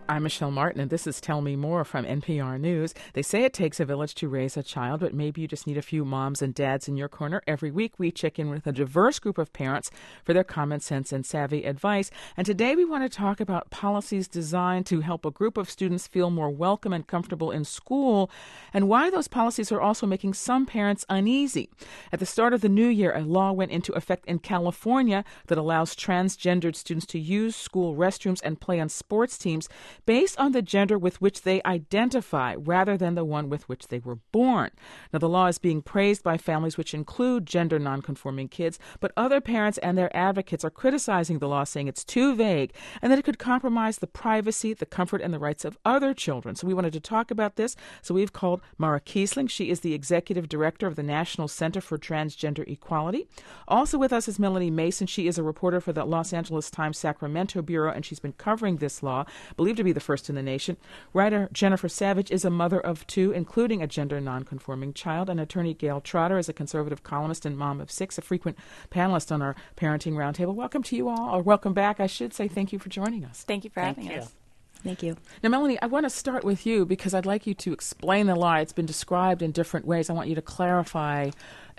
I'm Michelle Martin, and this is Tell Me More from NPR News. They say it takes a village to raise a child, but maybe you just need a few moms and dads in your corner. Every week, we check in with a diverse group of parents for their common sense and savvy advice. And today, we want to talk about policies designed to help a group of students feel more welcome and comfortable in school, and why those policies are also making some parents uneasy. At the start of the new year, a law went into effect in California that allows transgendered students to use school restrooms and play on sports teams based on the gender with which they identify rather than the one with which they were born. Now, the law is being praised by families which include gender nonconforming kids, but other parents and their advocates are criticizing the law, saying it's too vague and that it could compromise the privacy, the comfort, and the rights of other children. So we wanted to talk about this. So we've called Mara Kiesling. She is the executive director of the National Center for Transgender Equality. Also with us is Melanie Mason. She is a reporter for the Los Angeles Times Sacramento Bureau, and she's been covering this law, believed to be the first in the nation. Writer Jennifer Savage is a mother of two, including a gender nonconforming child. And attorney Gail Trotter is a conservative columnist and mom of six, a frequent panelist on our Parenting Roundtable. Welcome to you all, or welcome back, I should say. Thank you for joining us. Thank you for having us. Thank you. Now, Melanie, I want to start with you because I'd like you to explain the law. It's been described in different ways. I want you to clarify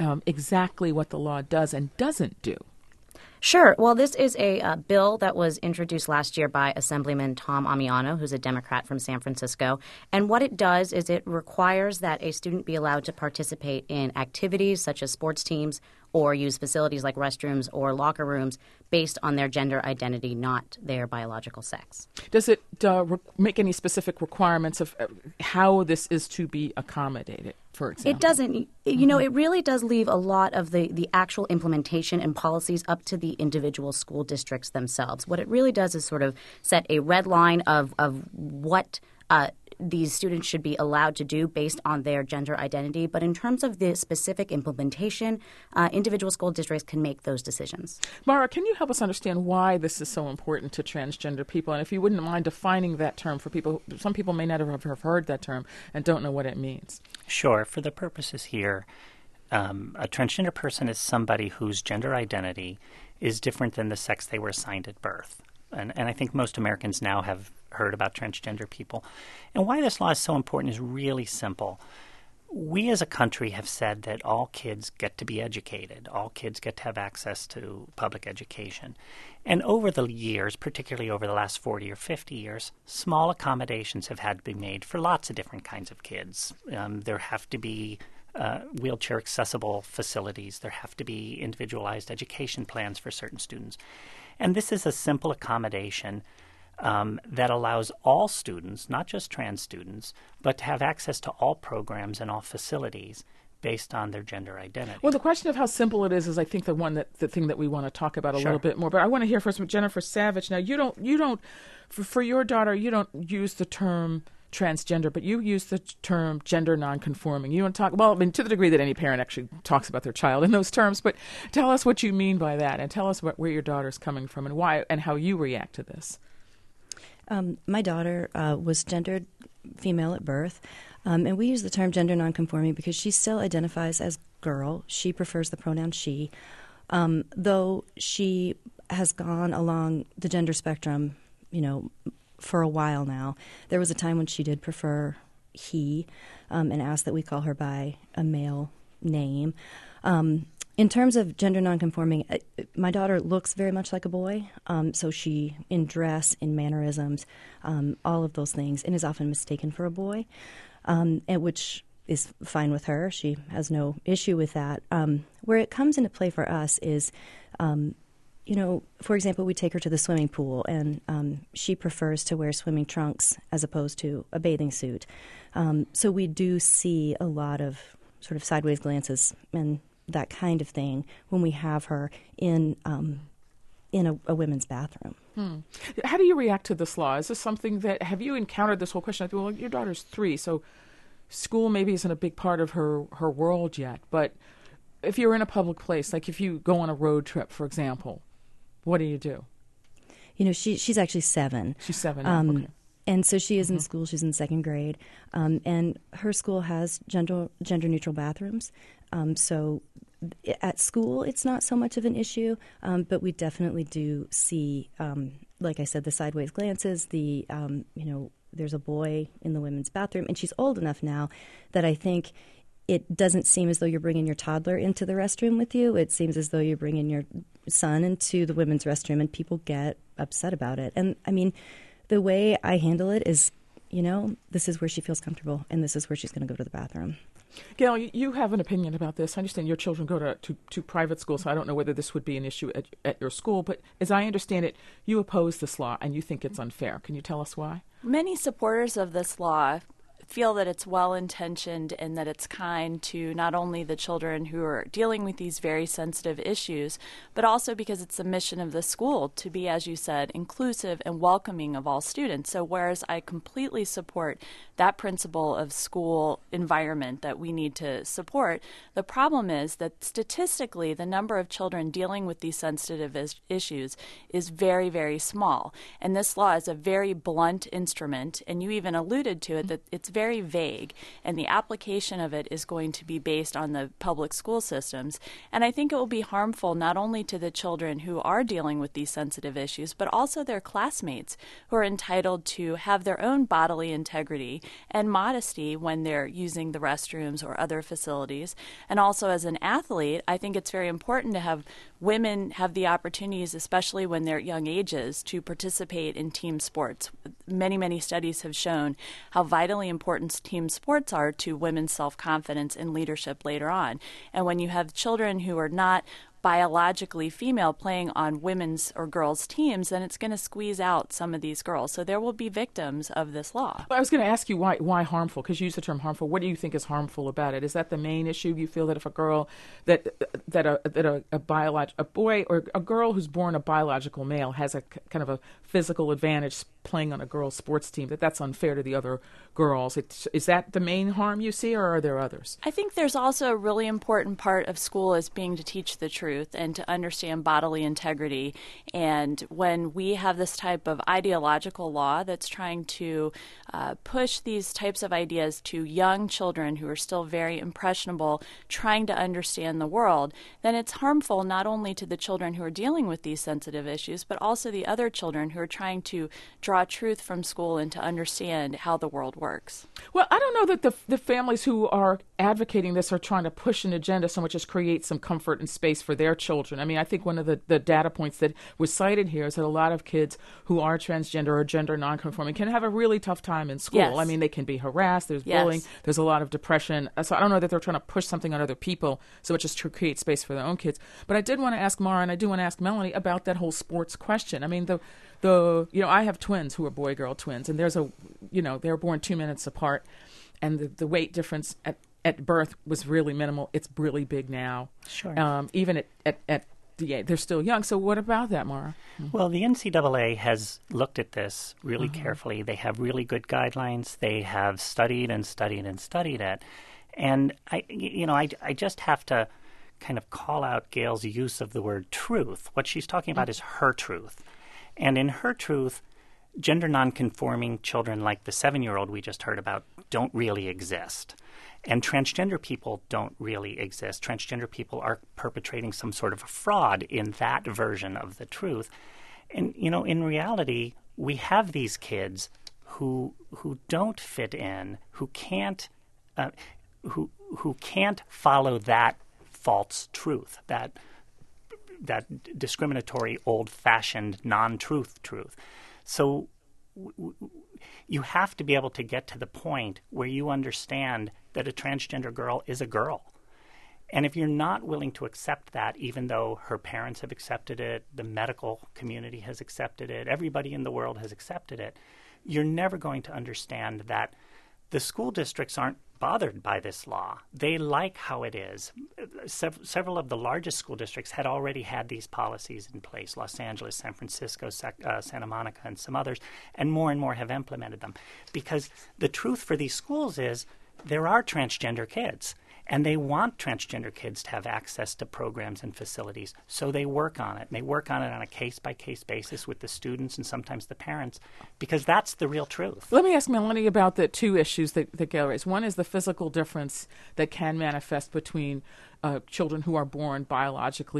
exactly what the law does and doesn't do. Sure. Well, this is a bill that was introduced last year by Assemblyman Tom Amiano, who's a Democrat from San Francisco. And what it does is it requires that a student be allowed to participate in activities such as sports teams or use facilities like restrooms or locker rooms based on their gender identity, not their biological sex. Does it make any specific requirements of how this is to be accommodated, for example? It doesn't. You know, it really does leave a lot of the actual implementation and policies up to the individual school districts themselves. What it really does is sort of set a red line of what these students should be allowed to do based on their gender identity. But in terms of the specific implementation, individual school districts can make those decisions. Mara, can you help us understand why this is so important to transgender people? And if you wouldn't mind defining that term for people, some people may not have heard that term and don't know what it means. Sure. For the purposes here, a transgender person is somebody whose gender identity is different than the sex they were assigned at birth. And I think most Americans now have heard about transgender people. And why this law is so important is really simple. We as a country have said that all kids get to be educated. All kids get to have access to public education. And over the years, particularly over the last 40 or 50 years, small accommodations have had to be made for lots of different kinds of kids. There have to be wheelchair-accessible facilities. There have to be individualized education plans for certain students. And this is a simple accommodation that allows all students, not just trans students, but to have access to all programs and all facilities based on their gender identity. Well, the question of how simple it is I think the thing that we want to talk about a little bit more. But I want to hear first from Jennifer Savage. Now, you don't for your daughter, you don't use the term transgender, but you use the term gender nonconforming. You don't talk, well, I mean, to the degree that any parent actually talks about their child in those terms, but tell us what you mean by that, and tell us where your daughter's coming from and why and how you react to this. My daughter was gendered female at birth, and we use the term gender nonconforming because she still identifies as girl. She prefers the pronoun she, though she has gone along the gender spectrum, for a while now. There was a time when she did prefer he and asked that we call her by a male name. In terms of gender nonconforming, my daughter looks very much like a boy, so she, in dress, in mannerisms, all of those things, and is often mistaken for a boy, and which is fine with her. She has no issue with that. Where it comes into play for us is, for example, we take her to the swimming pool, and she prefers to wear swimming trunks as opposed to a bathing suit. So we do see a lot of sort of sideways glances and that kind of thing when we have her in a women's bathroom. How do you react to this law? Is this something that, have you encountered this whole question? Well, your daughter's 3, so school maybe isn't a big part of her world yet, but if you're in a public place, like if you go on a road trip, for example, what do you do? She's actually 7. She's 7 now, okay. And so she is in school. She's in 2nd grade. And her school has gender-neutral bathrooms. So at school, it's not so much of an issue, but we definitely do see like I said, the sideways glances, there's a boy in the women's bathroom, and she's old enough now that I think it doesn't seem as though you're bringing your toddler into the restroom with you. It seems as though you're bringing your son into the women's restroom, and people get upset about it. And, I mean, the way I handle it is, this is where she feels comfortable, and this is where she's going to go to the bathroom. Gail, you have an opinion about this. I understand your children go to private schools, so I don't know whether this would be an issue at your school. But as I understand it, you oppose this law and you think it's unfair. Can you tell us why? Many supporters of this law feel that it's well-intentioned and that it's kind to not only the children who are dealing with these very sensitive issues, but also because it's the mission of the school to be, as you said, inclusive and welcoming of all students. So whereas I completely support that principle of school environment that we need to support, the problem is that statistically the number of children dealing with these sensitive issues is very, very small. And this law is a very blunt instrument, and you even alluded to it, that it's very vague, and the application of it is going to be based on the public school systems. And I think it will be harmful not only to the children who are dealing with these sensitive issues, but also their classmates who are entitled to have their own bodily integrity and modesty when they're using the restrooms or other facilities. And also as an athlete, I think it's very important to have women have the opportunities, especially when they're at young ages, to participate in team sports. Many, many studies have shown how vitally important team sports are to women's self-confidence and leadership later on. And when you have children who are not biologically female playing on women's or girls' teams, then it's going to squeeze out some of these girls. So there will be victims of this law. Well, I was going to ask you why harmful, because you used the term harmful. What do you think is harmful about it? Is that the main issue? You feel that if a girl, that a boy or a girl who's born a biological male has a kind of a physical advantage playing on a girls' sports team, that's unfair to the other girls? Is that the main harm you see, or are there others? I think there's also a really important part of school as being to teach the truth and to understand bodily integrity. And when we have this type of ideological law that's trying to push these types of ideas to young children who are still very impressionable, trying to understand the world, then it's harmful not only to the children who are dealing with these sensitive issues, but also the other children who are trying to draw truth from school and to understand how the world works. Well, I don't know that the families who are advocating this are trying to push an agenda so much as create some comfort and space for their children. I mean, I think one of the data points that was cited here is that a lot of kids who are transgender or gender nonconforming can have a really tough time in school. Yes. I mean, they can be harassed, there's bullying, there's a lot of depression. So I don't know that they're trying to push something on other people so much as to create space for their own kids. But I did want to ask Mara, and I do want to ask Melanie about that whole sports question. I mean, I have twins who are boy-girl twins, and they're born 2 minutes apart, and the weight difference at birth was really minimal. It's really big now. Sure. Even at the age, they're still young. So what about that, Mara? Well, the NCAA has looked at this really carefully. They have really good guidelines. They have studied and studied and studied it. And I just have to kind of call out Gail's use of the word truth. What she's talking about is her truth. And in her truth, gender nonconforming children like the 7-year-old we just heard about don't really exist. And transgender people don't really exist. Transgender people are perpetrating some sort of a fraud in that version of the truth. And, in reality, we have these kids who don't fit in, who can't follow that false truth, that discriminatory, old-fashioned, non-truth truth. So you have to be able to get to the point where you understand that a transgender girl is a girl. And if you're not willing to accept that, even though her parents have accepted it, the medical community has accepted it, everybody in the world has accepted it, you're never going to understand that the school districts aren't bothered by this law. They like how it is. Several of the largest school districts had already had these policies in place, Los Angeles, San Francisco, Santa Monica, and some others, and more have implemented them. Because the truth for these schools is there are transgender kids, and they want transgender kids to have access to programs and facilities, so they work on it. And they work on it on a case-by-case basis with the students and sometimes the parents, because that's the real truth. Let me ask Melanie about the two issues that Gail raised. One is the physical difference that can manifest between children who are born biologically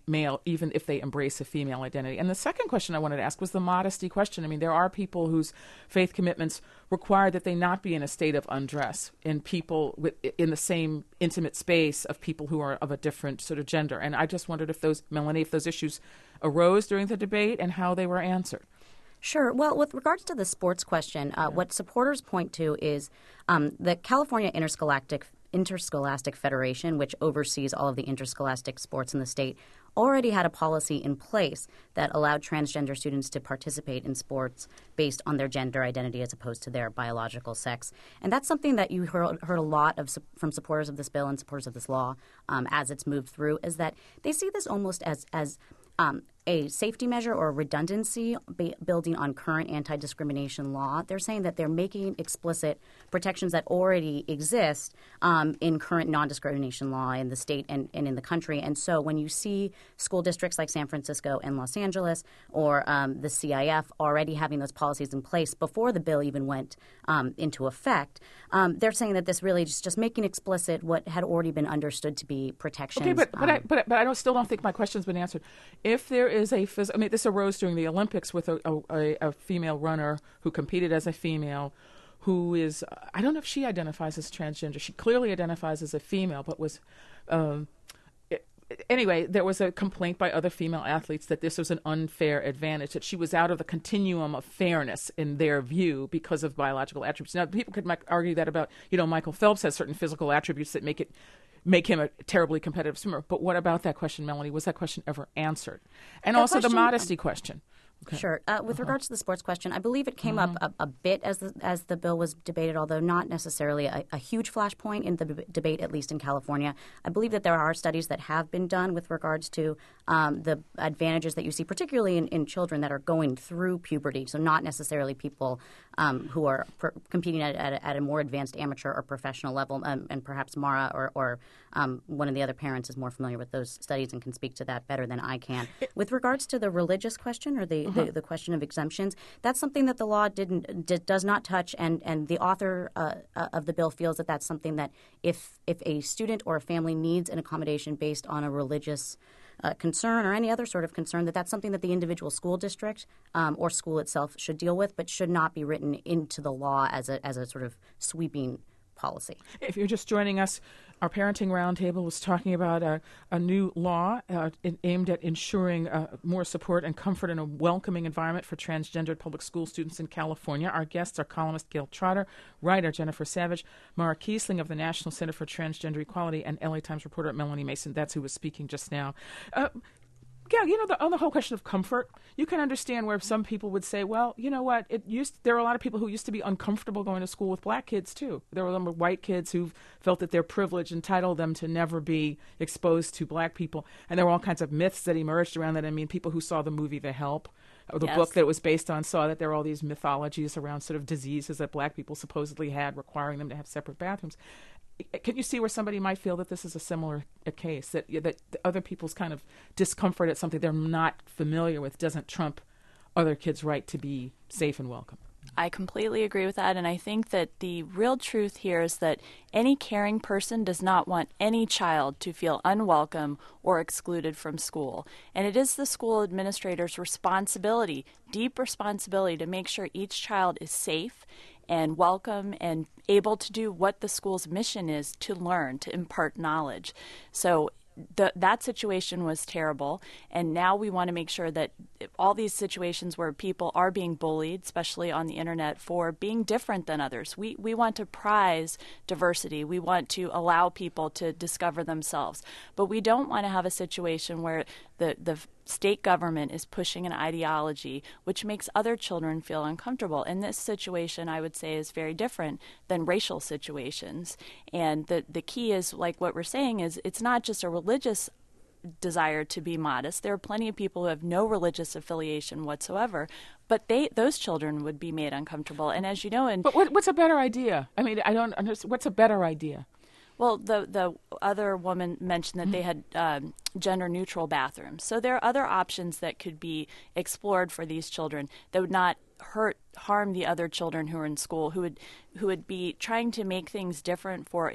male, even if they embrace a female identity. And the second question I wanted to ask was the modesty question. I mean, there are people whose faith commitments require that they not be in a state of undress in in the same intimate space of people who are of a different sort of gender. And I just wondered if those issues arose during the debate and how they were answered. Sure. Well, with regards to the sports question, what supporters point to is the California Interscholastic Federation, which oversees all of the interscholastic sports in the state, already had a policy in place that allowed transgender students to participate in sports based on their gender identity as opposed to their biological sex. And that's something that you heard a lot of from supporters of this bill and supporters of this law as it's moved through, is that they see this almost as a safety measure or a redundancy building on current anti-discrimination law. They're saying that they're making explicit protections that already exist in current non-discrimination law in the state and in the country. And so when you see school districts like San Francisco and Los Angeles or the CIF already having those policies in place before the bill even went into effect, they're saying that this really is just making explicit what had already been understood to be protections. Okay, but I still don't think my question's been answered. If there is this arose during the Olympics with a female runner who competed as a female, who is, I don't know if she identifies as transgender. She clearly identifies as a female, but was, anyway, there was a complaint by other female athletes that this was an unfair advantage, that she was out of the continuum of fairness in their view because of biological attributes. Now, people could argue that about, Michael Phelps has certain physical attributes that make him a terribly competitive swimmer. But what about that question, Melanie? Was that question ever answered? And also the modesty question. Okay. Sure. With regards to the sports question, I believe it came up a bit as the bill was debated, although not necessarily a huge flashpoint in the debate, at least in California. I believe that there are studies that have been done with regards to the advantages that you see, particularly in children that are going through puberty, so not necessarily people who are competing at a more advanced amateur or professional level, and perhaps Mara or one of the other parents is more familiar with those studies and can speak to that better than I can. With regards to the religious question or the question of exemptions, that's something that the law does not touch, and the author of the bill feels that that's something that if a student or a family needs an accommodation based on a religious concern or any other sort of concern, that's something that the individual school district or school itself should deal with, but should not be written into the law as a sort of sweeping policy. If you're just joining us, our Parenting Roundtable was talking about a new law aimed at ensuring more support and comfort in a welcoming environment for transgendered public school students in California. Our guests are columnist Gail Trotter, writer Jennifer Savage, Mara Kiesling of the National Center for Transgender Equality, and LA Times reporter Melanie Mason. That's who was speaking just now. Gail, on the whole question of comfort, you can understand where some people would say, well, you know what, there are a lot of people who used to be uncomfortable going to school with black kids, too. There were a number of white kids who felt that their privilege entitled them to never be exposed to black people. And there were all kinds of myths that emerged around that. I mean, people who saw the movie The Help, or the book that it was based on, saw that there were all these mythologies around sort of diseases that black people supposedly had, requiring them to have separate bathrooms. Can you see where somebody might feel that this is a similar case, that other people's kind of discomfort at something they're not familiar with doesn't trump other kids' right to be safe and welcome? I completely agree with that, and I think that the real truth here is that any caring person does not want any child to feel unwelcome or excluded from school. And it is the school administrator's responsibility, deep responsibility, to make sure each child is safe and welcome and able to do what the school's mission is, to learn, to impart knowledge. So that situation was terrible, and now we want to make sure that all these situations where people are being bullied, especially on the internet, for being different than others, we want to prize diversity. We want to allow people to discover themselves, but we don't want to have a situation where the state government is pushing an ideology which makes other children feel uncomfortable. And this situation, I would say, is very different than racial situations. And the key is, like what we're saying, is it's not just a religious desire to be modest. There are plenty of people who have no religious affiliation whatsoever, but those children would be made uncomfortable. And as you know, but what's a better idea? I mean, I don't understand. What's a better idea? Well, the other woman mentioned that they had gender-neutral bathrooms. So there are other options that could be explored for these children that would not harm the other children who are in school, who would be trying to make things different for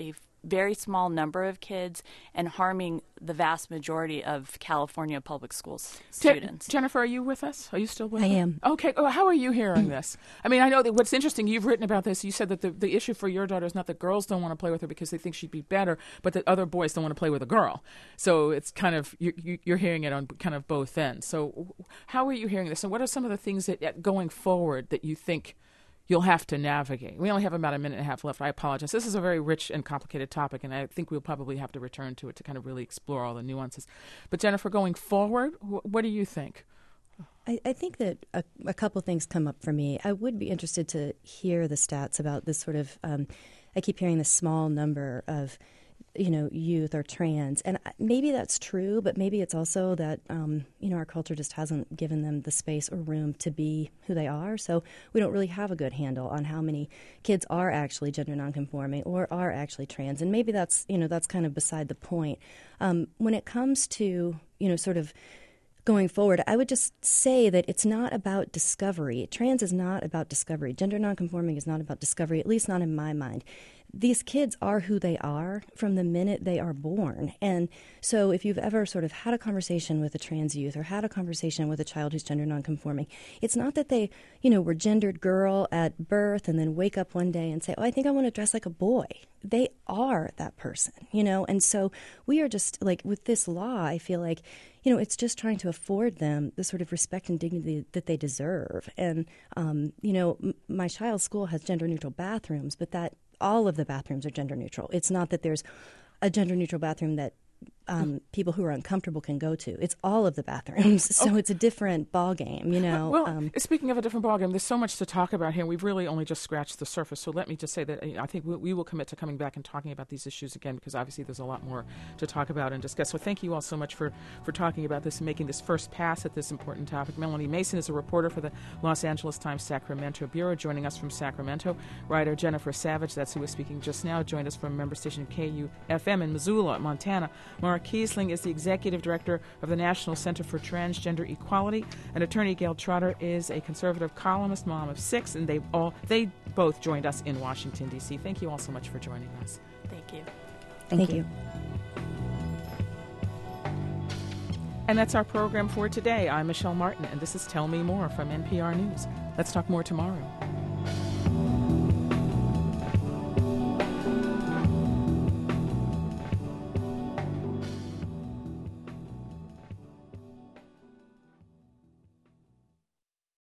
very small number of kids and harming the vast majority of California public schools students. Jennifer, are you with us? Are you still with us? I am. Okay. Well, how are you hearing this? I mean, I know that what's interesting, you've written about this. You said that the issue for your daughter is not that girls don't want to play with her because they think she'd be better, but that other boys don't want to play with a girl. So it's kind of, you're hearing it on kind of both ends. So how are you hearing this? And what are some of the things that going forward that you think you'll have to navigate? We only have about a minute and a half left. I apologize. This is a very rich and complicated topic, and I think we'll probably have to return to it to kind of really explore all the nuances. But Jennifer, going forward, what do you think? I think that a couple things come up for me. I would be interested to hear the stats about this sort of, I keep hearing this small number of, youth or trans. And maybe that's true, but maybe it's also that, our culture just hasn't given them the space or room to be who they are. So we don't really have a good handle on how many kids are actually gender nonconforming or are actually trans. And maybe that's kind of beside the point. When it comes to, sort of going forward, I would just say that it's not about discovery. Trans is not about discovery. Gender nonconforming is not about discovery, at least not in my mind. These kids are who they are from the minute they are born. And so if you've ever sort of had a conversation with a trans youth or had a conversation with a child who's gender nonconforming, it's not that they, were gendered girl at birth and then wake up one day and say, oh, I think I want to dress like a boy. They are that person, And so we are just like, with this law, I feel like, it's just trying to afford them the sort of respect and dignity that they deserve. And, my child's school has gender neutral bathrooms, but that all of the bathrooms are gender neutral. It's not that there's a gender neutral bathroom that people who are uncomfortable can go to. It's all of the bathrooms, so it's a different ballgame, Well, speaking of a different ballgame, there's so much to talk about here. We've really only just scratched the surface. So let me just say that I think we will commit to coming back and talking about these issues again, because obviously there's a lot more to talk about and discuss. So thank you all so much for talking about this and making this first pass at this important topic. Melanie Mason is a reporter for the Los Angeles Times Sacramento Bureau, joining us from Sacramento. Writer Jennifer Savage, that's who was speaking just now, joined us from member station KUFM in Missoula, Montana. Mark Kiesling is the executive director of the National Center for Transgender Equality, and attorney Gail Trotter is a conservative columnist, mom of 6, and they both joined us in Washington, D.C. Thank you all so much for joining us. Thank you. Thank you. And that's our program for today. I'm Michelle Martin, and this is Tell Me More from NPR News. Let's talk more tomorrow.